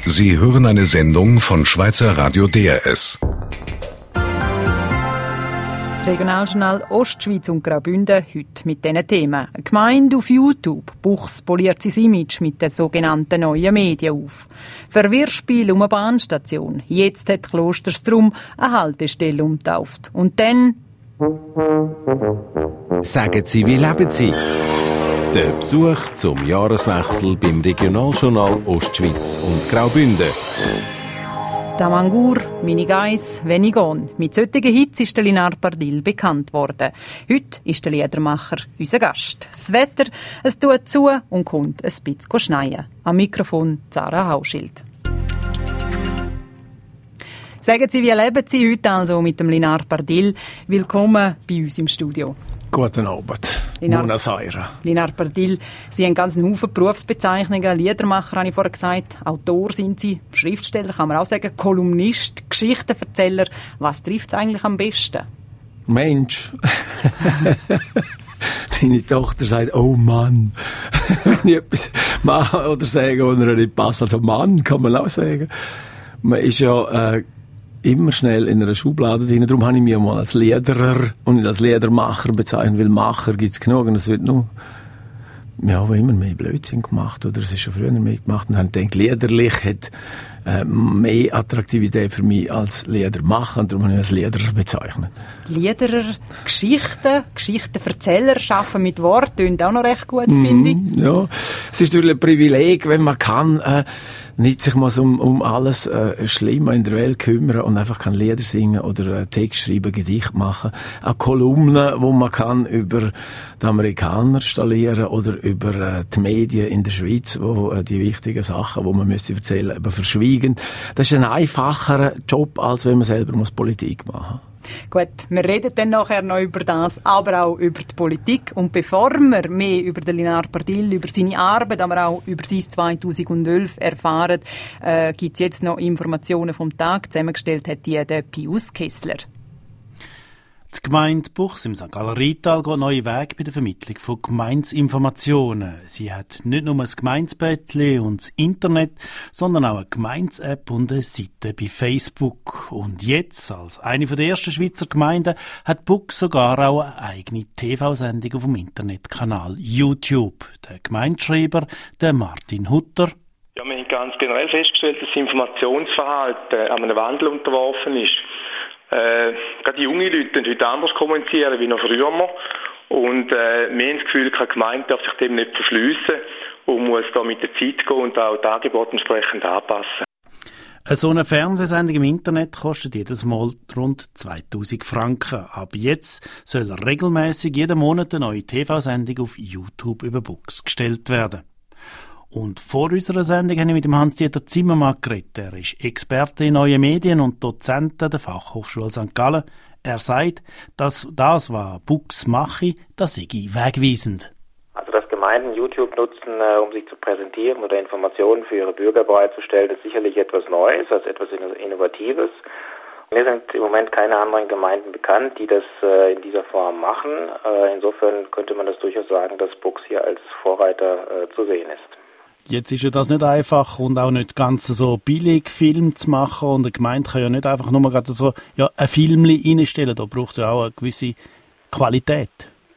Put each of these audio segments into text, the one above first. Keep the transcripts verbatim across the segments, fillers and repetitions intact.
Sie hören eine Sendung von Schweizer Radio D R S. Das Regionaljournal Ostschweiz und Graubünden heute mit diesen Themen. Eine Gemeinde auf YouTube. Buchs poliert sein Image mit den sogenannten neuen Medien auf. Verwirrspiel um eine Bahnstation. Jetzt hat Klosterstrum eine Haltestelle umgetauft. Und dann... Sagen Sie, wie leben Sie? Der Besuch zum Jahreswechsel beim Regionaljournal Ostschweiz und Graubünden. Tamangur, Minigais, Venigon. Mit solchen Hits ist der Linar Pardil bekannt worden. Heute ist der Liedermacher unser Gast. Das Wetter, es tut zu und kommt ein bisschen schneien. Am Mikrofon Zara Hauschild. Sagen Sie, wie leben Sie heute also mit dem Linar Pardil? Willkommen bei uns im Studio. Guten Abend. Linar, Buenos Aires. Linar Pardil, Sie haben einen ganzen Haufen Berufsbezeichnungen. Liedermacher, habe ich vorher gesagt. Autor sind Sie, Schriftsteller, kann man auch sagen, Kolumnist, Geschichtenerzähler. Was trifft es eigentlich am besten? Mensch. Meine Tochter sagt, oh Mann. Wenn ich etwas mache oder sage, wo er nicht passt. Also Mann kann man auch sagen. Man ist ja... Äh, immer schnell in einer Schublade drin. Darum habe ich mich mal als Liederer und nicht als Liedermacher bezeichnet, weil Macher gibt es genug und es wird nur, ja, immer mehr Blödsinn gemacht, oder es ist schon früher mehr gemacht und dann denkt, liederlich hat äh, mehr Attraktivität für mich als Liedermacher und darum habe ich als Liederer bezeichnet. Liederer, Geschichten, Geschichtenerzähler, arbeiten mit Worten, tönt auch noch recht gut, mm, finde ich. Ja, es ist natürlich ein Privileg, wenn man kann, äh, nicht sich mal so um, um alles äh, Schlimme in der Welt kümmern und einfach kann Lieder singen oder äh, Text schreiben, Gedicht machen. Auch Kolumnen, wo man kann über die Amerikaner stallieren oder über äh, die Medien in der Schweiz, wo äh, die wichtigen Sachen, wo man müsste erzählen, eben verschwiegen. Das ist ein einfacherer Job, als wenn man selber muss Politik machen muss. Gut, wir reden dann nachher noch über das, aber auch über die Politik. Und bevor wir mehr über den Linar Pardil, über seine Arbeit, aber auch über sein zweitausendelf erfahren, äh, gibt es jetzt noch Informationen vom Tag. Zusammengestellt hat die der Pius Kessler. Die Gemeinde Buchs im Sankt Galler Rheintal geht neue Wege bei der Vermittlung von Gemeindeinformationen. Sie hat nicht nur ein Gemeindeblättchen und das Internet, sondern auch eine Gemeinde-App und eine Seite bei Facebook. Und jetzt, als eine der ersten Schweizer Gemeinden, hat Buchs sogar auch eine eigene T V-Sendung auf dem Internetkanal YouTube. Der Gemeindeschreiber, der Martin Hutter. Ja, wir haben ganz generell festgestellt, dass das Informationsverhalten an einem Wandel unterworfen ist. Äh, gerade die jungen Leute können heute anders kommunizieren wie noch früher. Und äh, wir haben das Gefühl, keine Gemeinde darf sich dem nicht verschliessen und muss da mit der Zeit gehen und auch die Angebote entsprechend anpassen. So eine Fernsehsendung im Internet kostet jedes Mal rund zweitausend Franken. Aber jetzt soll regelmäßig jeden Monat eine neue T V-Sendung auf YouTube über Buchs gestellt werden. Und vor unserer Sendung habe ich mit dem Hans-Dieter Zimmermann geredet. Er ist Experte in neuen Medien und Dozent an der Fachhochschule Sankt Gallen. Er sagt, dass das, was Buchs mache, das sei wegweisend. Also dass Gemeinden YouTube nutzen, um sich zu präsentieren oder Informationen für ihre Bürger bereitzustellen, ist sicherlich etwas Neues, also etwas Innovatives. Mir sind im Moment keine anderen Gemeinden bekannt, die das in dieser Form machen. Insofern könnte man das durchaus sagen, dass Buchs hier als Vorreiter zu sehen ist. Jetzt ist ja das nicht einfach und auch nicht ganz so billig, Film zu machen. Und eine Gemeinde kann ja nicht einfach nur gerade so ja, ein Film reinstellen. Da braucht es ja auch eine gewisse Qualität.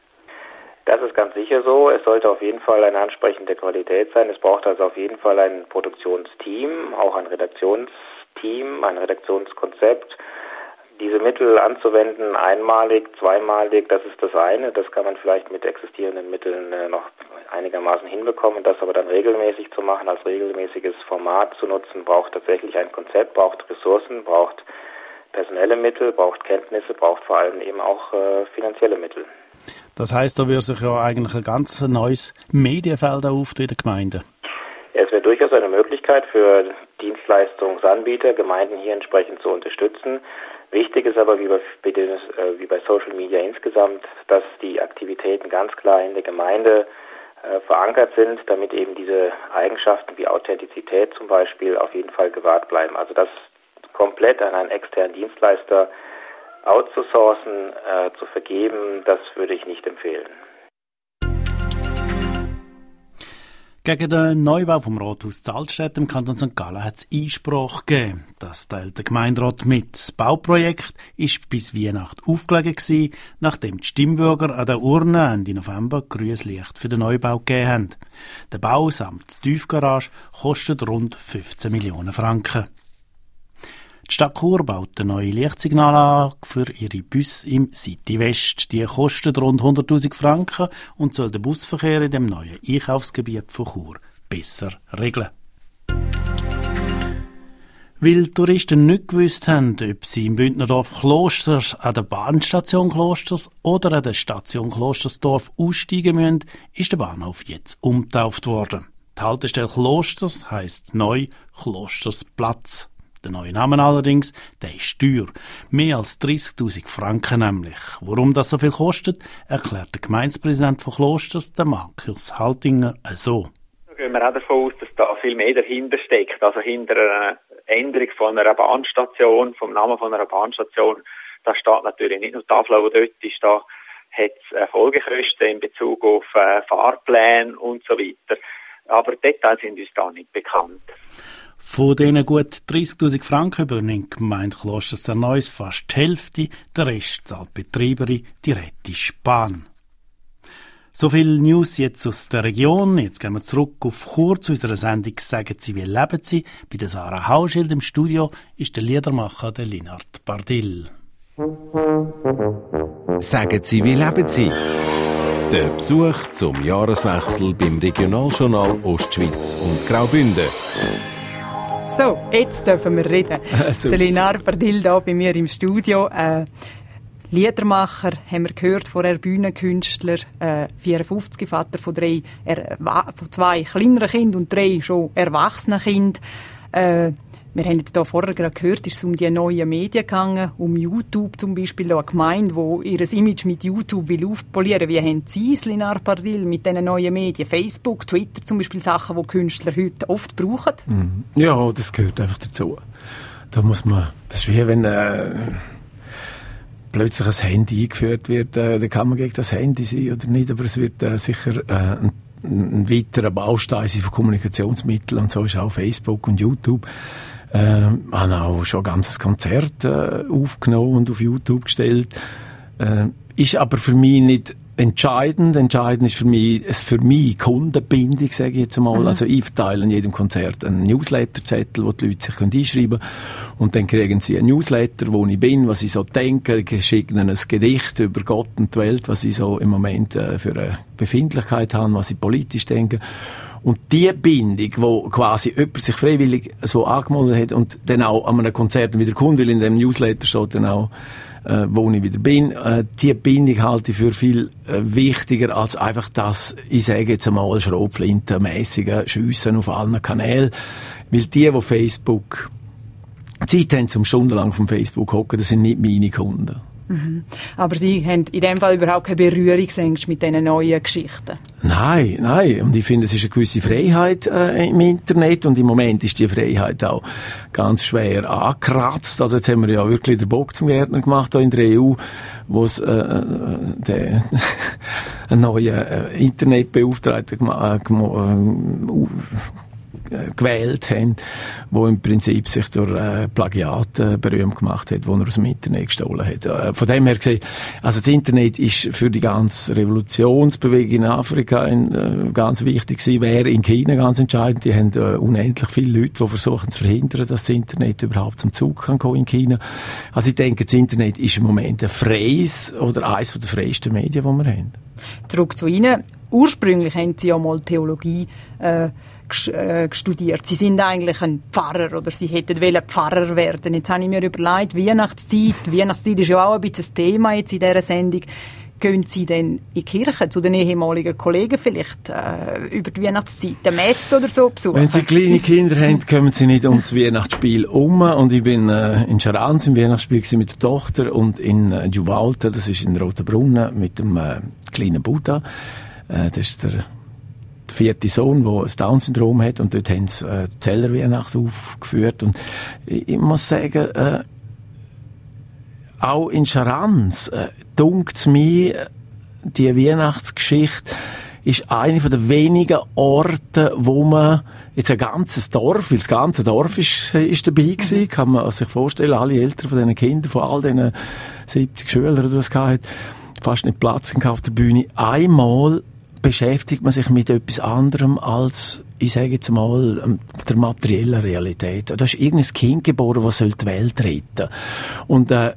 Das ist ganz sicher so. Es sollte auf jeden Fall eine ansprechende Qualität sein. Es braucht also auf jeden Fall ein Produktionsteam, auch ein Redaktionsteam, ein Redaktionskonzept. Diese Mittel anzuwenden, einmalig, zweimalig, das ist das eine. Das kann man vielleicht mit existierenden Mitteln äh, noch einigermaßen hinbekommen. Das aber dann regelmäßig zu machen, als regelmäßiges Format zu nutzen, braucht tatsächlich ein Konzept, braucht Ressourcen, braucht personelle Mittel, braucht Kenntnisse, braucht vor allem eben auch äh, finanzielle Mittel. Das heisst, da wird sich ja eigentlich ein ganz neues Medienfeld auftun in der Gemeinde. Ja, es wäre durchaus eine Möglichkeit für Dienstleistungsanbieter, Gemeinden hier entsprechend zu unterstützen. Wichtig ist aber, wie bei, wie bei Social Media insgesamt, dass die Aktivitäten ganz klar in der Gemeinde äh, verankert sind, damit eben diese Eigenschaften wie Authentizität zum Beispiel auf jeden Fall gewahrt bleiben. Also das komplett an einen externen Dienstleister outzusourcen, äh, zu vergeben, das würde ich nicht empfehlen. Gegen den Neubau vom Rathaus Zaltstedt im Kanton Sankt Gallen hat es Einspruch gegeben. Das teilt der Gemeinderat mit. Das Bauprojekt war bis Weihnachten aufgelegen gewesen, nachdem die Stimmbürger an der Urne Ende November grünes Licht für den Neubau gegeben haben. Der Bau samt Tiefgarage kostet rund fünfzehn Millionen Franken. Die Stadt Chur baut eine neue Lichtsignalanlage für ihre Busse im City West. Die kostet rund hunderttausend Franken und soll den Busverkehr in dem neuen Einkaufsgebiet von Chur besser regeln. Weil Touristen nicht gewusst haben, ob sie im Bündnerdorf Klosters an der Bahnstation Klosters oder an der Station Klostersdorf aussteigen müssen, ist der Bahnhof jetzt umgetauft worden. Die Haltestelle Klosters heisst neu Klostersplatz. Der neue Name allerdings, der ist teuer. Mehr als dreissigtausend Franken nämlich. Warum das so viel kostet, erklärt der Gemeindepräsident von Klosters, der Markus Haltinger, so. Da gehen wir auch davon aus, dass da viel mehr dahinter steckt. Also hinter einer Änderung von einer Bahnstation, vom Namen von einer Bahnstation, da steht natürlich nicht nur die Tafel, die dort ist, da hat es Folgekosten in Bezug auf äh, Fahrpläne und so weiter. Aber Details sind uns da nicht bekannt. Von diesen gut dreissigtausend Franken übernimmt die Gemeinde Klosters Neues fast die Hälfte, der Rest zahlt die Betreiberin, die Rätische Bahn. So viel News jetzt aus der Region. Jetzt gehen wir zurück auf Chur zu unserer Sendung «Sagen Sie, wie leben Sie?». Bei der Sarah Hauschild im Studio ist der Liedermacher der Linhard Bardil. «Sagen Sie, wie leben Sie?». Der Besuch zum Jahreswechsel beim Regionaljournal Ostschweiz und Graubünden. So, jetzt dürfen wir reden. Also. Der Linhard Bardil hier bei mir im Studio. Äh, Liedermacher, haben wir gehört, vorher Bühnenkünstler, äh, vierundfünfzig, Vater von, drei, er, von zwei kleineren Kindern und drei schon erwachsenen Kindern. Äh, wir haben jetzt hier vorher gerade gehört, ist es um die neuen Medien gegangen, um YouTube zum Beispiel, eine Gemeinde, die ihr Image mit YouTube will aufpolieren. Wie haben Sie es, Linhard Bardil, mit diesen neuen Medien? Facebook, Twitter zum Beispiel, Sachen, die Künstler heute oft brauchen? Ja, das gehört einfach dazu. Da muss man, das ist wie wenn äh, plötzlich ein Handy eingeführt wird, äh, dann kann man gegen das Handy sein oder nicht, aber es wird äh, sicher äh, ein, ein weiterer Baustein sein von Kommunikationsmitteln und so ist auch Facebook und YouTube. Äh, habe auch schon ein ganzes Konzert äh, aufgenommen und auf YouTube gestellt. Äh, ist aber für mich nicht entscheidend. Entscheidend ist für mich, es für mich Kundenbindung, sage ich jetzt einmal. Mhm. Also ich verteile in jedem Konzert einen Newsletterzettel, wo die Leute sich einschreiben können. Und dann kriegen sie einen Newsletter, wo ich bin, was ich so denke. Ich schicke ihnen ein Gedicht über Gott und die Welt, was ich so im Moment äh, für eine Befindlichkeit habe, was ich politisch denke. Und die Bindung, wo quasi jemand sich freiwillig so angemeldet hat und dann auch an einem Konzert wieder kommt, weil in dem Newsletter steht dann auch, äh, wo ich wieder bin, äh, die Bindung halte ich für viel äh, wichtiger als einfach das, ich sage jetzt einmal, Schrotflintenmässige Schiessen auf allen Kanälen. Weil die, die Facebook Zeit haben, zum stundenlang vom Facebook hocken, das sind nicht meine Kunden. Mhm. Aber Sie haben in dem Fall überhaupt keine Berührungsängste mit diesen neuen Geschichten? Nein, nein. Und ich finde, es ist eine gewisse Freiheit äh, im Internet und im Moment ist die Freiheit auch ganz schwer angekratzt. Also jetzt haben wir ja wirklich den Bock zum Gärtner gemacht hier in der E U, wo es äh, den einen neuen äh, Internetbeauftragten äh, äh, gewählt haben, wo im Prinzip sich durch äh, Plagiat äh, berühmt gemacht hat, wo er aus dem Internet gestohlen hat. Äh, von dem her gesehen, also das Internet ist für die ganze Revolutionsbewegung in Afrika ein, äh, ganz wichtig gewesen, wäre in China ganz entscheidend. Die haben äh, unendlich viele Leute, die versuchen zu verhindern, dass das Internet überhaupt zum Zug kann kommen in China. Also ich denke, das Internet ist im Moment ein freies oder eines der freiesten Medien, die wir haben. Zurück zu Ihnen. Ursprünglich haben Sie ja mal Theologie äh, studiert. Sie sind eigentlich ein Pfarrer oder Sie hätten wollen Pfarrer werden. Jetzt habe ich mir überlegt, Weihnachtszeit, Weihnachtszeit ist ja auch ein bisschen das Thema jetzt in dieser Sendung. Gehen Sie denn in die Kirche zu den ehemaligen Kollegen vielleicht äh, über die Weihnachtszeit, eine Messe oder so besuchen? Wenn Sie kleine Kinder haben, kommen Sie nicht um das Weihnachtsspiel um. Und ich bin äh, in Scharans im Weihnachtsspiel mit der Tochter und in äh, Juvalta, das ist in Rotenbrunnen, mit dem äh, kleinen Buddha. Äh, das ist der der vierte Sohn, der ein Down-Syndrom hat, und dort haben sie äh, die Zellerweihnacht aufgeführt. Und ich, ich muss sagen, äh, auch in Scharans äh, dunkt es mir, die Weihnachtsgeschichte ist einer von den wenigen Orten, wo man jetzt ein ganzes Dorf, weil das ganze Dorf ist, ist dabei gewesen, kann man sich vorstellen, alle Eltern von diesen Kindern, von all diesen siebzig Schülern, die das gehabt, fast nicht Platz auf der Bühne. Einmal beschäftigt man sich mit etwas anderem als, ich sage jetzt mal, der materiellen Realität. Da ist irgendein Kind geboren, das die Welt retten soll. Und äh,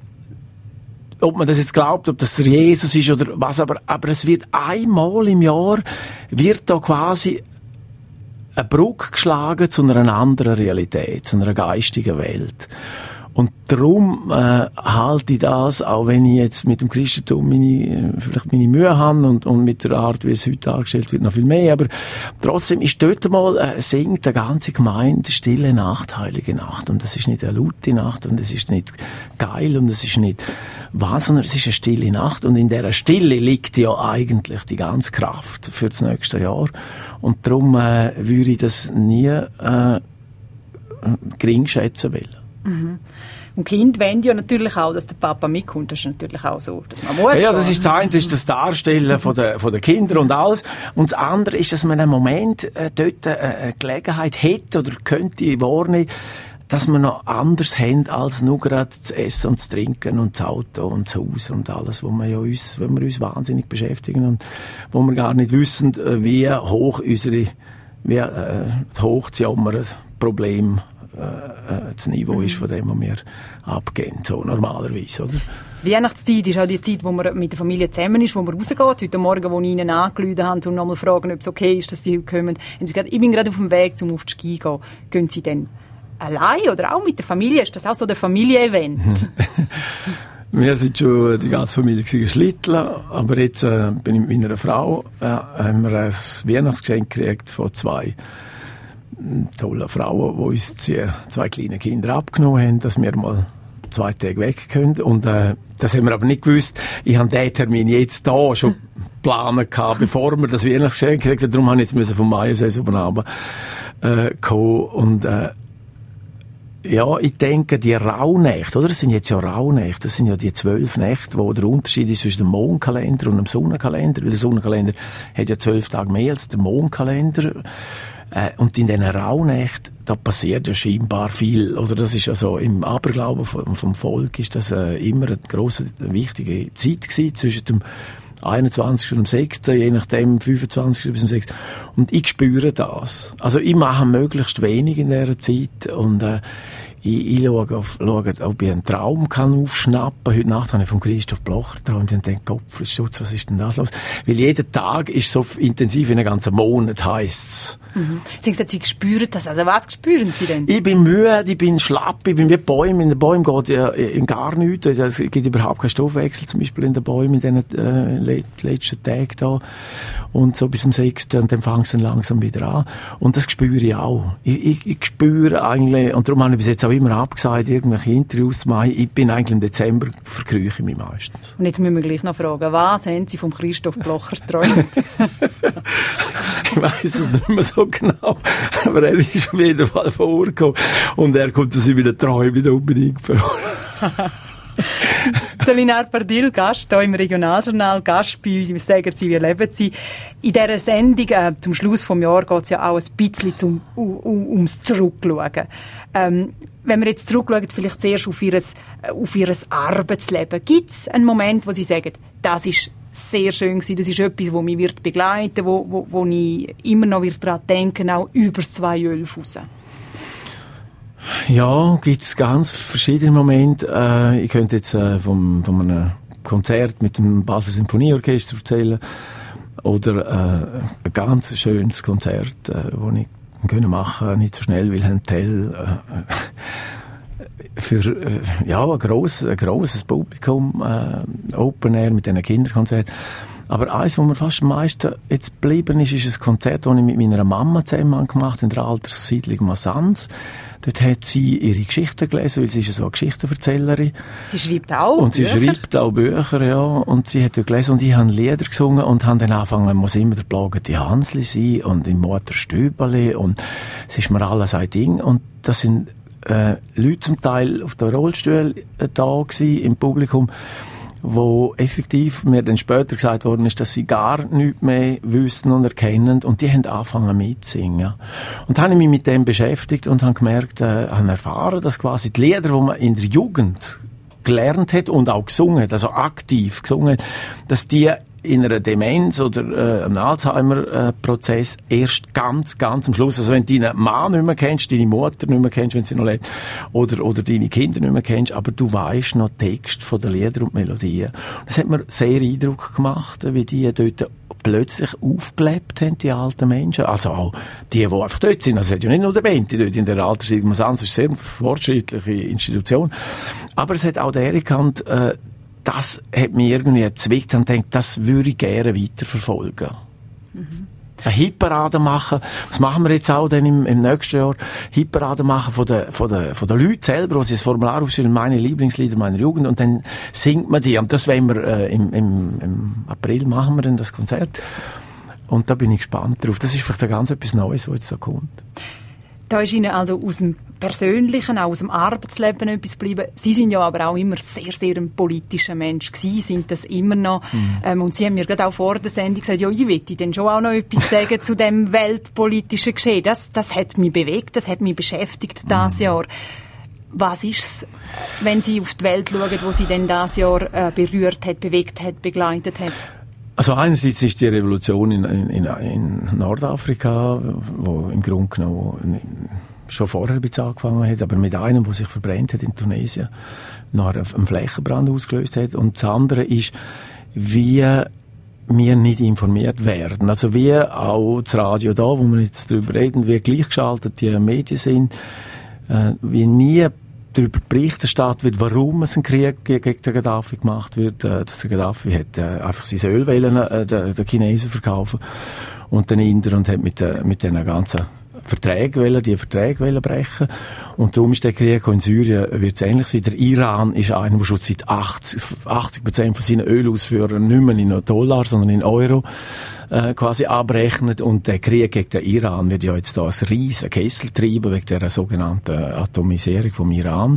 ob man das jetzt glaubt, ob das der Jesus ist oder was, aber, aber es wird einmal im Jahr, wird da quasi eine Brücke geschlagen zu einer anderen Realität, zu einer geistigen Welt. Und darum äh, halte ich das, auch wenn ich jetzt mit dem Christentum meine, vielleicht meine Mühe habe und, und mit der Art, wie es heute dargestellt wird, noch viel mehr, aber trotzdem ist dort mal, äh, singt eine ganze Gemeinde Stille Nacht, Heilige Nacht. Und das ist nicht eine laute Nacht und es ist nicht geil und es ist nicht was, sondern es ist eine stille Nacht und in dieser Stille liegt ja eigentlich die ganze Kraft für das nächste Jahr. Und darum äh, würde ich das nie äh, gering schätzen wollen. Mhm. Und Kinder wollen ja natürlich auch, dass der Papa mitkommt. Das ist natürlich auch so, dass man muss. Ja, das ist das eine, das ist das Darstellen von der, von der Kinder und alles. Und das andere ist, dass man einen Moment äh, dort äh, eine Gelegenheit hätte oder könnte wahrnehmen, dass wir noch anders haben als nur gerade zu essen und zu trinken und das Auto und das Haus und alles, wo wir ja uns, wenn wir uns wahnsinnig beschäftigen und wo wir gar nicht wissen, wie hoch unsere, wie äh, hoch das Jammer-Problem äh, das Niveau ist von dem, was wir abgeben, so normalerweise, oder? Weihnachtszeit ist auch die Zeit, wo man mit der Familie zusammen ist, wo man rausgeht. Heute Morgen, als ich ihnen angerufen habe, um nochmal fragen, ob es okay ist, dass sie heute kommen, haben sie gesagt, ich bin gerade auf dem Weg, um auf die Ski zu gehen. Gehen sie dann allein oder auch mit der Familie? Ist das auch so der Familie-Event? Wir sind schon die ganze Familie geschlitteln, aber jetzt äh, bin ich mit meiner Frau, äh, haben wir ein Weihnachtsgeschenk gekriegt von zwei tollen Frauen, die uns die zwei kleine Kinder abgenommen haben, dass wir mal zwei Tage weg können. Und äh, das haben wir aber nicht gewusst. Ich habe diesen Termin jetzt da schon planen gehabt, bevor wir das Weihnachtsgeschenk gekriegt haben. Darum habe ich jetzt vom Majesee oben runter äh, kommen. Und äh, ja, ich denke, die Rauhnächte, oder? Das sind jetzt ja Rauhnächte. Das sind ja die zwölf Nächte, wo der Unterschied ist zwischen dem Mondkalender und dem Sonnenkalender. Weil der Sonnenkalender hat ja zwölf Tage mehr als der Mondkalender. Äh, und in diesen Rauhnächten, da passiert ja scheinbar viel. Oder das ist also im Aberglauben vom, vom Volk ist das äh, immer eine grosse, wichtige Zeit gewesen zwischen dem einundzwanzigsten und dem sechsten je nachdem, fünfundzwanzigsten bis zum sechsten Und ich spüre das. Also ich mache möglichst wenig in dieser Zeit und äh, ich, ich schaue, auf, schaue, ob ich einen Traum kann aufschnappen. Heute Nacht habe ich von Christoph Blocher geträumt und denke, Gottfriedschutz, was ist denn das los? Weil jeder Tag ist so intensiv wie einen ganzen Monat, heisst's. Mhm. Sie haben gesagt, Sie spüren das. Also was spüren Sie denn? Ich bin müde, ich bin schlapp, ich bin wie Bäume. In den Bäumen geht ja in gar nichts. Es gibt überhaupt keinen Stoffwechsel, zum Beispiel in den Bäumen in den äh, le- letzten Tagen da. Und so bis zum sechsten Und dann fangen sie langsam wieder an. Und das spüre ich auch. Ich, ich, ich spüre eigentlich, und darum habe ich bis jetzt auch immer abgesagt, irgendwelche Interviews zu machen, ich bin eigentlich im Dezember verkrüche ich mich meistens. Und jetzt müssen wir gleich noch fragen, was haben Sie vom Christoph Blocher geträumt? Ich weiss es nicht mehr so genau, aber er ist auf jeden Fall vorgekommen und er kommt aus meinen Träumen nicht unbedingt vor. Der Linar Pardil, Gast hier im Regionaljournal, Gast bei uns, wie sagen Sie, wie leben Sie? In dieser Sendung, äh, zum Schluss des Jahres, geht es ja auch ein bisschen zum, um, ums Zurückschauen. Ähm, wenn wir jetzt zurückschauen, vielleicht zuerst auf Ihr, auf Ihr Arbeitsleben, gibt es einen Moment, wo Sie sagen, das ist sehr schön gewesen, das ist etwas, das mich wird begleiten, wo, wo, wo ich immer noch daran denken, auch über zweitausendelf raus? Ja, gibt's ganz verschiedene Momente. Äh, ich könnte jetzt äh, vom, von einem Konzert mit dem Basler Symphonieorchester erzählen oder äh, ein ganz schönes Konzert, äh, das ich können machen, nicht so schnell, Wilhelm Tell, äh, für äh, ja, ein, gross, ein grosses Publikum, äh, Open Air mit diesen Kinderkonzerten. Aber eins, was mir fast am meisten jetzt geblieben ist, ist ein Konzert, das ich mit meiner Mama zusammen gemacht habe, in der Alterssiedlung Masanz. Dort hat sie ihre Geschichten gelesen, weil sie ist so eine Geschichtenverzählerin. Sie schreibt auch Und sie Bücher. schreibt auch Bücher, ja. Und sie hat ja gelesen und ich habe Lieder gesungen und habe dann angefangen, muss immer der plagende Hansli sein und im Mutter Stüberli und es ist mir alles ein Ding. Und das sind äh, Leute zum Teil auf der Rollstuhl äh, da gewesen, im Publikum, wo effektiv mir dann später gesagt worden ist, dass sie gar nichts mehr wüssten und erkennen, und die haben angefangen mitzusingen. Und dann habe ich mich mit dem beschäftigt und habe gemerkt, äh, habe erfahren, dass quasi die Lieder, die man in der Jugend gelernt hat und auch gesungen hat, also aktiv gesungen hat, dass die in einer Demenz oder äh, einem Alzheimer-Prozess äh, erst ganz, ganz am Schluss, also wenn du deinen Mann nicht mehr kennst, deine Mutter nicht mehr kennst, wenn sie noch lebt, oder, oder deine Kinder nicht mehr kennst, aber du weisst noch Text von den Liedern und Melodien. Das hat mir sehr Eindruck gemacht, wie die dort plötzlich aufgelebt haben, die alten Menschen. Also auch die, die einfach dort sind. Also es hat ja nicht nur der Bente dort in der Altersheim, es ist eine sehr fortschrittliche Institution. Aber es hat auch der erkannt, äh, das hat mich irgendwie erzwickt und denkt, das würde ich gerne weiterverfolgen. Mhm. Eine Hitparade machen, das machen wir jetzt auch dann im, im nächsten Jahr, Hitparade machen von den, von den, von den Leuten selber, wo sie das Formular ausstellen, meine Lieblingslieder meiner Jugend, und dann singt man die. Und das wollen wir, äh, im, im, im April machen wir dann das Konzert. Und da bin ich gespannt drauf. Das ist vielleicht ganz etwas Neues, was jetzt da kommt. Da ist Ihnen also aus dem Persönlichen, auch aus dem Arbeitsleben etwas geblieben. Sie sind ja aber auch immer sehr, sehr ein politischer Mensch gewesen, sind das immer noch. Mhm. Ähm, und Sie haben mir gerade auch vor der Sendung gesagt, ja, ich möchte dann schon auch noch etwas sagen zu dem weltpolitischen Geschehen. Das, das hat mich bewegt, das hat mich beschäftigt dieses mhm. Jahr. Was ist es, wenn Sie auf die Welt schauen, wo Sie denn dieses Jahr äh, berührt hat, bewegt hat, begleitet hat? Also einerseits ist die Revolution in, in, in Nordafrika, wo im Grunde genommen schon vorher ein bisschen angefangen hat, aber mit einem, der sich verbrennt hat in Tunesien, nachher einen Flächenbrand ausgelöst hat. Und das andere ist, wie wir nicht informiert werden. Also wie auch das Radio da, wo wir jetzt darüber reden, wie gleichgeschaltet die Medien sind, äh, wie nie darüber Bericht erstattet wird, warum es ein Krieg gegen den Gaddafi gemacht wird. Äh, dass der Gaddafi hat äh, einfach sein Öl wollen, äh, den, den Chinesen verkaufen und den Indern, und hat mit, äh, mit diesen ganzen Verträge wollen, die Verträge wollen brechen. Und darum ist der Krieg in Syrien wird es ähnlich sein. Der Iran ist einer, der schon seit achtzig Prozent von seinen Ölausführern nicht mehr in Dollar, sondern in Euro äh, quasi abrechnet. Und der Krieg gegen den Iran wird ja jetzt da ein riesen Kessel treiben wegen der sogenannten Atomisierung vom Iran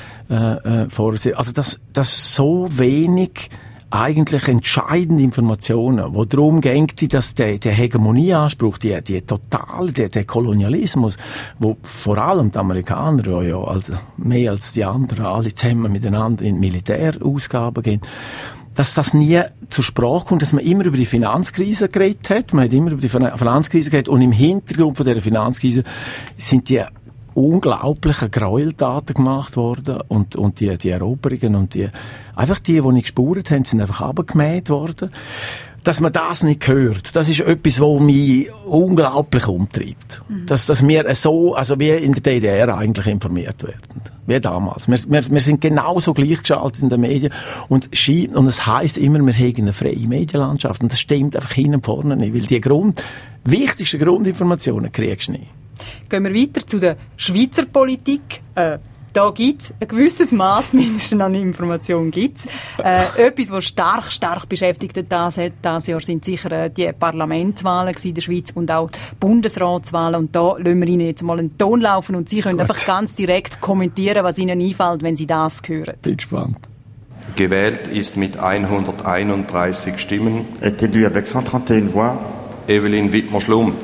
äh, äh, vorsehen. Also dass das so wenig eigentlich entscheidende Informationen, wo darum geht, dass der, der Hegemonieanspruch, die, die total, der, der Kolonialismus, wo vor allem die Amerikaner, ja, also mehr als die anderen, alle zusammen miteinander in Militärausgaben gehen, dass das nie zur Sprache kommt, dass man immer über die Finanzkrise geredet hat, man hat immer über die Finanzkrise geredet, und im Hintergrund von dieser Finanzkrise sind die unglaubliche Gräueltaten gemacht worden, und, und die, die Eroberungen und die, einfach die, die nicht gespürt haben, sind einfach abgemäht worden. Dass man das nicht hört, das ist etwas, was mich unglaublich umtreibt. Mhm. Dass, dass wir so, also wie in der D D R eigentlich informiert werden. Wie damals. Wir, wir, wir sind genauso gleichgeschaltet in den Medien, und scheint, und es heisst immer, wir haben eine freie Medienlandschaft, und das stimmt einfach hinten und vorne nicht, weil die Grund, wichtigsten Grundinformationen kriegst du nicht. Gehen wir weiter zu der Schweizer Politik. Äh, da gibt es ein gewisses Maß mindestens an Information. Gibt's. Äh, etwas, was stark, stark beschäftigt hat, das, hat, das Jahr sind sicher äh, die Parlamentswahlen in der Schweiz und auch die Bundesratswahlen. Und da lassen wir Ihnen jetzt mal einen Ton laufen, und Sie können Gut. einfach ganz direkt kommentieren, was Ihnen einfällt, wenn Sie das hören. Bin gespannt. Gewählt ist mit hunderteinunddreißig Stimmen. Est élu avec cent trente et une voix. Evelyn Wittmer-Schlumpf.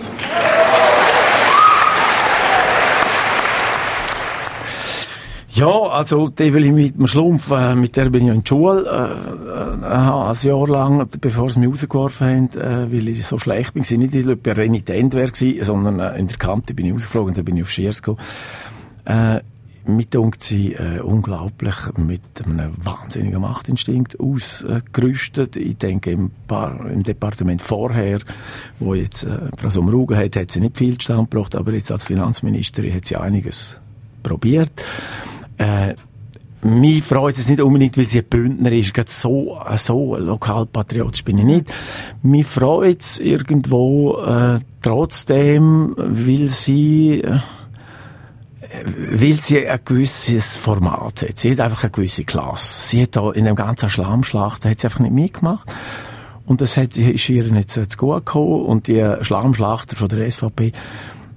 Ja, also die Evelyn Wittmer-Schlumpf, äh, mit der bin ich in der Schule, äh, äh, ein Jahr lang, bevor sie mich rausgeworfen haben, äh, weil ich so schlecht bin, nicht bei Renitent wäre gewesen, sondern äh, in der Kante bin ich rausgeflogen, dann bin ich auf Schiers gekommen. Äh, mit dunkt sie äh, unglaublich mit einem wahnsinnigen Machtinstinkt ausgerüstet. Ich denke, im, Par- im Departement vorher, wo jetzt äh, Frau Sommaruga hat, hat sie nicht viel Stand gebracht, aber jetzt als Finanzministerin hat sie einiges probiert. Äh, mich freut es nicht unbedingt, weil sie ein Bündner ist, gerade so, so lokalpatriotisch bin ich nicht. Mich freut es irgendwo äh, trotzdem, weil sie äh, weil sie ein gewisses Format hat. Sie hat einfach eine gewisse Klasse. Sie hat da in dem ganzen Schlammschlacht, hat sie einfach nicht mitgemacht. Und das hat, ist ihr nicht zu gut gekommen. Und die Schlammschlachter von der S V P,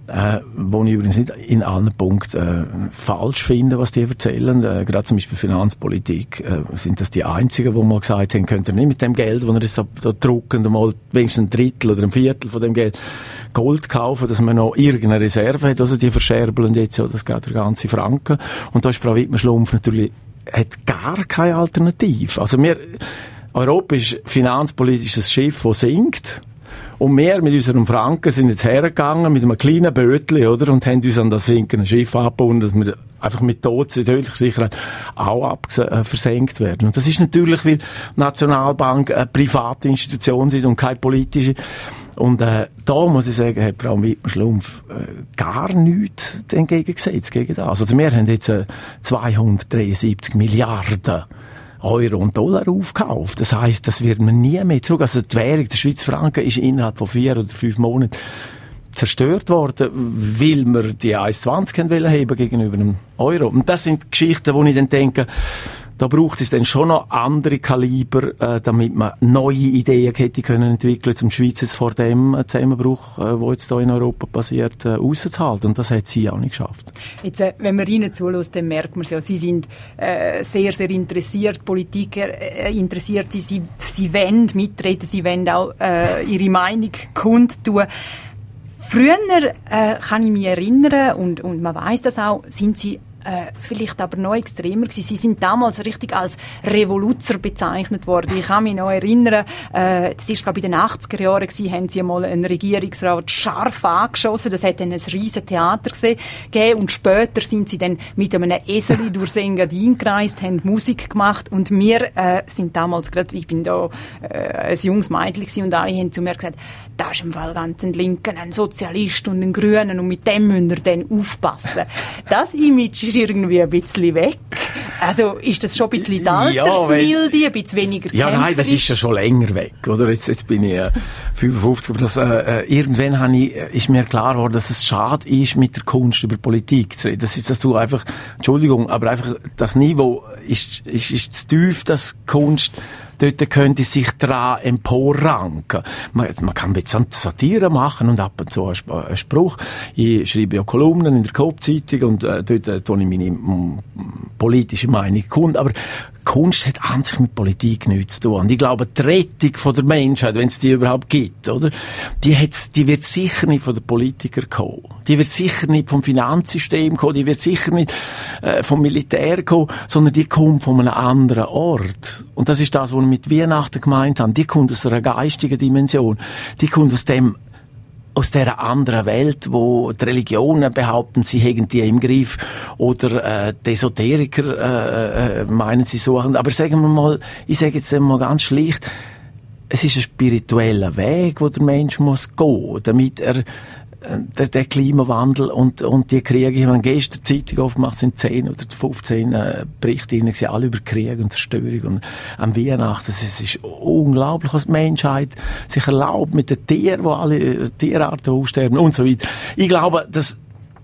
Äh, wo ich übrigens nicht in allen Punkten äh, falsch finde, was die erzählen. Äh, gerade zum Beispiel Finanzpolitik äh, sind das die einzigen, die mal gesagt haben, könnt ihr nicht mit dem Geld, das ihr jetzt da, da drucken, mal wenigstens ein Drittel oder ein Viertel von dem Geld Gold kaufen, dass man noch irgendeine Reserve hat. Also die verscherbeln jetzt ja das geht der ganze Franken. Und da ist Frau Wittmann-Schlumpf natürlich, hat gar keine Alternative. Also wir, Europa ist finanzpolitisch ein Schiff, das sinkt. Und wir mit unserem Franken sind jetzt hergegangen mit einem kleinen Bötli, oder? Und haben uns an das sinkende Schiff abgebunden, dass wir einfach mit tödlicher Sicherheit auch abges- äh, versenkt werden. Und das ist natürlich, weil die Nationalbank eine private Institution ist und keine politische. Und äh, da muss ich sagen, hat Frau Wittmann-Schlumpf äh, gar nichts entgegengesetzt gegen das. Also wir haben jetzt äh, zweihundertdreiundsiebzig Milliarden Euro und Dollar aufgekauft. Das heisst, das wird man nie mehr zurück. Also die Währung, der Schweizer Franken, ist innerhalb von vier oder fünf Monaten zerstört worden, weil wir die eins Komma zwanzig heben gegenüber einem Euro. Und das sind Geschichten, wo ich dann denke, da braucht es dann schon noch andere Kaliber, äh, damit man neue Ideen hätte können entwickeln, um die Schweiz jetzt vor dem Zusammenbruch, äh, wo jetzt hier in Europa passiert, äh, rauszuhalten. Und das hat sie auch nicht geschafft. Jetzt, äh, wenn man Ihnen zulässt, dann merkt man es ja, Sie sind äh, sehr, sehr interessiert, Politiker äh, interessiert Sie, Sie, Sie wollen mitreden, Sie wollen auch äh, Ihre Meinung kundtun. Früher, äh, kann ich mich erinnern, und, und man weiss das auch, sind Sie Äh, vielleicht aber noch extremer gewesen. Sie sind damals richtig als Revoluzer bezeichnet worden. Ich kann mich noch erinnern, äh, das ist glaube ich in den achtziger Jahren gewesen, haben sie mal einen Regierungsrat scharf angeschossen. Das hat dann ein riesen Theater gegeben und später sind sie dann mit einem Eseli durchs Engadin gereist, haben Musik gemacht und wir äh, sind damals gerade, ich bin da äh, ein junges Mädchen gewesen und alle haben zu mir gesagt, da ist im Fall ganz ein Linken, ein Sozialist und ein Grünen und mit dem müsst ihr dann aufpassen. Das Image ist irgendwie ein bisschen weg. Also ist das schon ein bisschen die Altersmilde, ja, ein bisschen weniger Ja, nein, das ist ja schon länger weg, oder? Jetzt, jetzt bin ich äh, fünfundfünfzig, aber das, äh, irgendwann habe ich, ist mir klar geworden, dass es schade ist, mit der Kunst über Politik zu reden. Das ist, dass du einfach, Entschuldigung, aber einfach das Niveau ist, ist, ist zu tief, dass Kunst dort könnte sich dran emporranken. Man, man kann ein bisschen Satire machen und ab und zu einen Spruch. Ich schreibe ja Kolumnen in der Coop-Zeitung und äh, dort äh, tue ich meine m, politische Meinung kund. Aber Kunst hat an sich mit Politik nichts zu tun. Und ich glaube, die Rettung von der Menschheit, wenn es die überhaupt gibt, oder? Die, hat's, die wird sicher nicht von den Politikern kommen. Die wird sicher nicht vom Finanzsystem kommen. Die wird sicher nicht äh, vom Militär kommen, sondern die kommt von einem anderen Ort. Und das ist das, was wir mit Weihnachten gemeint haben. Die kommt aus einer geistigen Dimension. Die kommt aus dem aus dieser anderen Welt, wo die Religionen behaupten, sie hätten die im Griff, oder äh, die Esoteriker äh, äh, meinen, sie suchen. Aber sagen wir mal, ich sage jetzt mal ganz schlicht, es ist ein spiritueller Weg, wo der Mensch muss gehen, damit er Der, der Klimawandel und, und die Kriege, ich habe gestern die Zeitung aufgemacht, sind zehn oder fünfzehn äh, Berichte drin, sie alle über Krieg und Zerstörung und am Weihnachten, es ist unglaublich, was die Menschheit sich erlaubt mit den Tieren, wo alle Tierarten aussterben und so weiter. Ich glaube, dass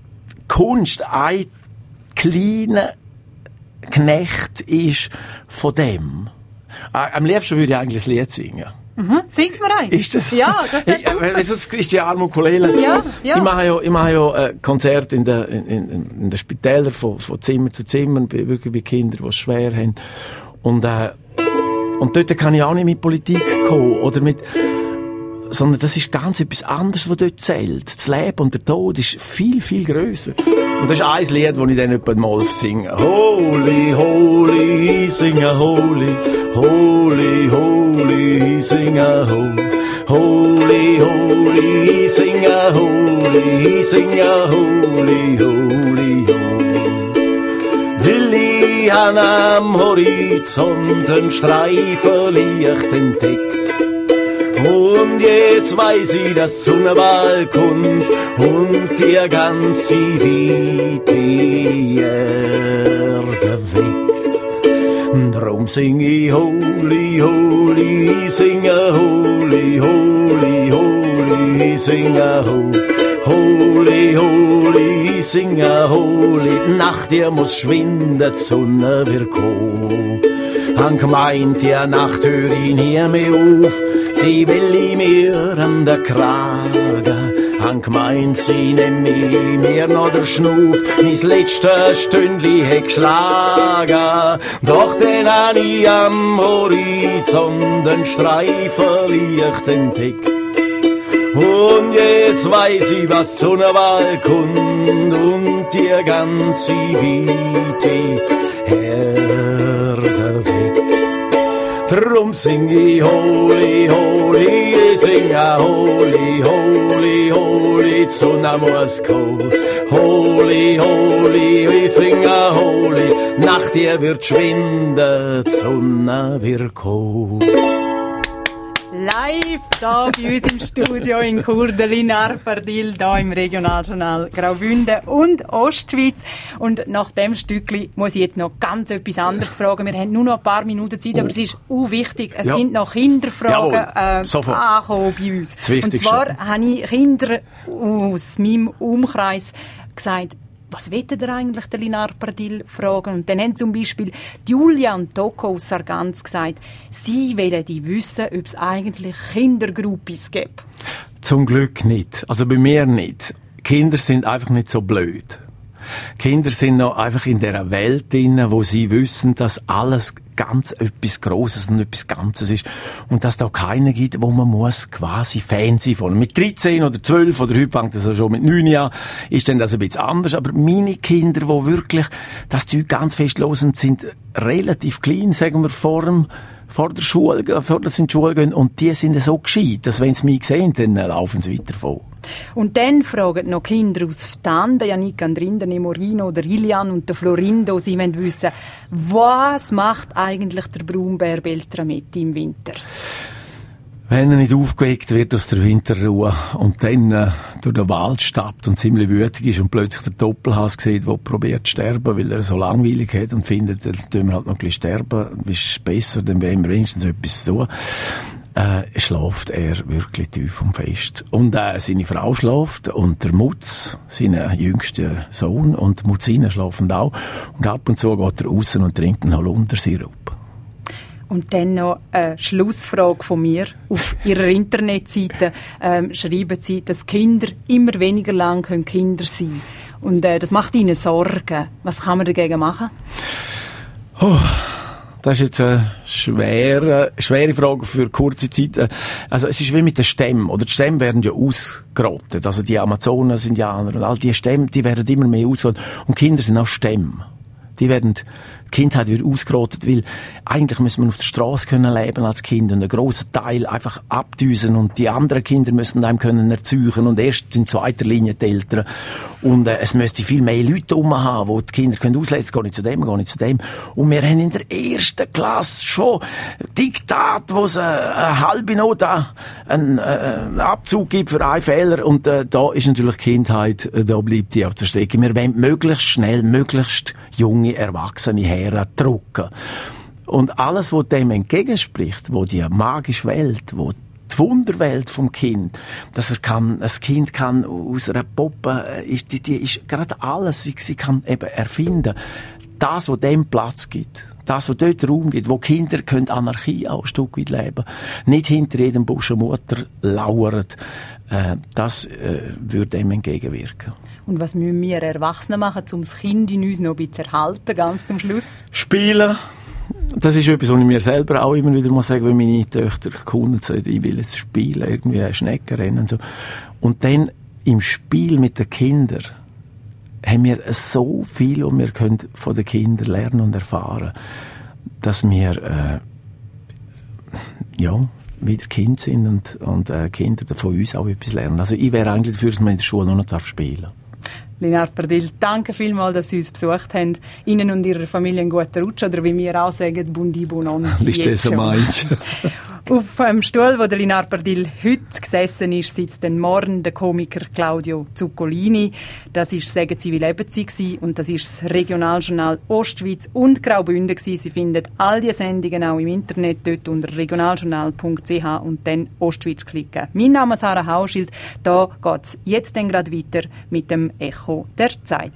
Kunst ein kleiner Knecht ist von dem. Äh, am liebsten würde ich eigentlich ein Lied singen. Mhm. Singt man eins? Ist das? Ja, das wäre super. Hey, sonst ist die Arme Ukulele. Ja, ja. Ich mache ja, ich mache ja äh, Konzerte in den in, in, in den Spitälern von, von Zimmer zu Zimmer, bei, wirklich bei Kindern, die es schwer haben. Und, äh, und dort kann ich auch nicht mit Politik kommen, oder mit, sondern das ist ganz etwas anderes, was dort zählt. Das Leben und der Tod ist viel, viel grösser. Und das ist ein Lied, das ich dann etwa mal singe. Holy, holy, sing a holy, holy, holy, sing a holy, holy, holy, sing a holy, sing a holy, holy, holy. Will ich an am Horizont einen Streifen Licht entdeckt. Und jetzt weiß ich, dass die Sonne bald kommt und die ganze weite Erde weckt. Drum sing ich holy, holy, sing a holy, holy, holy, sing a holy, holy, holy, sing a holy. Die Nacht, ihr muss schwinden, die Sonne wird kommen. Han gemeint, die Nacht hör ich nie mehr auf. Sie will ich mir an der Kragen, Han gemeint, sie nehm ich mir noch der Schnuff, mein letztes Stündli he geschlagen. Doch den han ich am Horizont den Streifen Licht entdeckt. Und jetzt weiss ich, was Sonnenwald kommt und die ganze weite Erde weckt. Drum sing ich Holi, Holi, ich sing a Holi, Holi, Holi, die Sonne muss kommen. Holi, Holi, ich sing a Holi, Nacht die wird schwinden, die Sonne wird kommen. Live da bei uns im Studio in Chur, der Linar Pardil, da im Regionaljournal Graubünden und Ostschweiz. Und nach dem Stückli muss ich jetzt noch ganz etwas anderes fragen. Wir haben nur noch ein paar Minuten Zeit, oh. aber es ist auch wichtig. Es ja. sind noch Kinderfragen äh, angekommen bei uns. Und zwar habe ich Kinder aus meinem Umkreis gesagt, was wollt ihr eigentlich, der Linar Pardil, fragen? Und dann haben zum Beispiel Julia und Toko aus Sargans gesagt, sie wollen die wissen, ob es eigentlich Kindergruppis gibt. Zum Glück nicht. Also bei mir nicht. Kinder sind einfach nicht so blöd. Kinder sind noch einfach in dieser Welt drin, wo sie wissen, dass alles ganz etwas Grosses und etwas Ganzes ist. Und dass da keinen gibt, wo man muss quasi Fan sein von. Mit dreizehn oder zwölf oder heute fängt das ja schon mit neun an, ist dann das ein bisschen anders. Aber meine Kinder, die wirklich das Zeug ganz fest hören, sind relativ klein, sagen wir, vor dem vor der Schule, vor der Schule gehen, und die sind so gescheit, dass wenn sie mich sehen, dann laufen sie weiter vor. Und dann fragen noch Kinder aus Ftanda, Janik Andrinda, Nemorino, der Ilian und der Florindo, sie wollen wissen, was macht eigentlich der Braunbär Beltrametti im Winter? Wenn er nicht aufgeweckt wird aus der Winterruhe und dann äh, durch den Wald stappt und ziemlich wütig ist und plötzlich der Doppelhass sieht, der probiert zu sterben, weil er so langweilig hat und findet, dann tun wir halt noch ein bisschen sterben, ist besser, dann wollen wir wenigstens etwas tun. Äh, schläft er wirklich tief und fest. Und äh, seine Frau schläft und der Mutz, sein jüngster Sohn, und die Mutzine schlafen auch. Und ab und zu geht er raus und trinkt einen Holundersirup. Und dann noch eine Schlussfrage von mir. Auf ihrer Internetseite ähm, schreiben sie, dass Kinder immer weniger lang können Kinder sein können. Und äh, das macht ihnen Sorgen. Was kann man dagegen machen? Oh, das ist jetzt eine schwere, schwere Frage für kurze Zeit. Also es ist wie mit den Stämmen. Oder die Stämme werden ja ausgerottet. Also die Amazonas-Indianer und all die Stämme, die werden immer mehr ausgerottet. Und Kinder sind auch Stämme. Die werden, die Kindheit wird ausgerottet, weil eigentlich müssen wir auf der Straße können leben als Kind und einen grossen Teil einfach abdüsen und die anderen Kinder müssen einem können erzeugen und erst in zweiter Linie die Eltern. Und äh, es müsste viel mehr Leute rum haben, wo die Kinder können auslesen, jetzt gehe ich zu dem, gehe ich zu dem. Und wir haben in der ersten Klasse schon Diktat, wo es äh, eine halbe Note einen, äh, einen Abzug gibt für einen Fehler und äh, da ist natürlich die Kindheit, äh, da bleibt die auf der Strecke. Wir wollen möglichst schnell, möglichst junge Erwachsene herdrücken. Und alles, was dem entgegenspricht, wo die magische Welt, wo die Wunderwelt vom Kind, dass er kann, ein Kind kann aus einer Puppe, ist, die, die ist gerade alles, sie, sie kann eben erfinden. Das, was dem Platz gibt, das, was dort Raum gibt, wo Kinder können Anarchie auch ein Stück weit leben, nicht hinter jedem Busch eine Mutter lauern, äh, das äh, würde dem entgegenwirken. Und was müssen wir Erwachsene machen, um das Kind in uns noch ein bisschen zu erhalten, ganz zum Schluss? Spielen. Das ist etwas, was ich mir selber auch immer wieder muss sagen, wenn meine Töchter Kunden sagen, ich will jetzt spielen, irgendwie Schnecken rennen und so. Und dann im Spiel mit den Kindern haben wir so viel, was wir können von den Kindern lernen und erfahren, dass wir äh, ja wieder Kind sind und, und äh, Kinder von uns auch etwas lernen. Also ich wäre eigentlich dafür, dass man in der Schule nur noch spielen darf. Linar Pardil, danke vielmals, dass Sie uns besucht haben. Ihnen und Ihrer Familie einen guten Rutsch, oder wie wir auch sagen, Bundi Bonon. Ist so meinst. Auf dem Stuhl, wo der Linar Pardil heute gesessen ist, sitzt dann morgen der Komiker Claudio Zuccolini. Das ist «Sagen Sie, wie leben Sie» gewesen, und das ist das Regionaljournal Ostschweiz und Graubünden gewesen. Sie finden all diese Sendungen auch im Internet, dort unter regionaljournal punkt c h und dann Ostschweiz klicken. Mein Name ist Sarah Hauschild. Da geht es jetzt dann gerade weiter mit dem Echo der Zeit.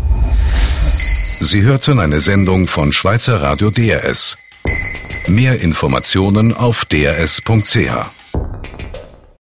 Sie hörten eine Sendung von Schweizer Radio D R S. Mehr Informationen auf d r s punkt c h.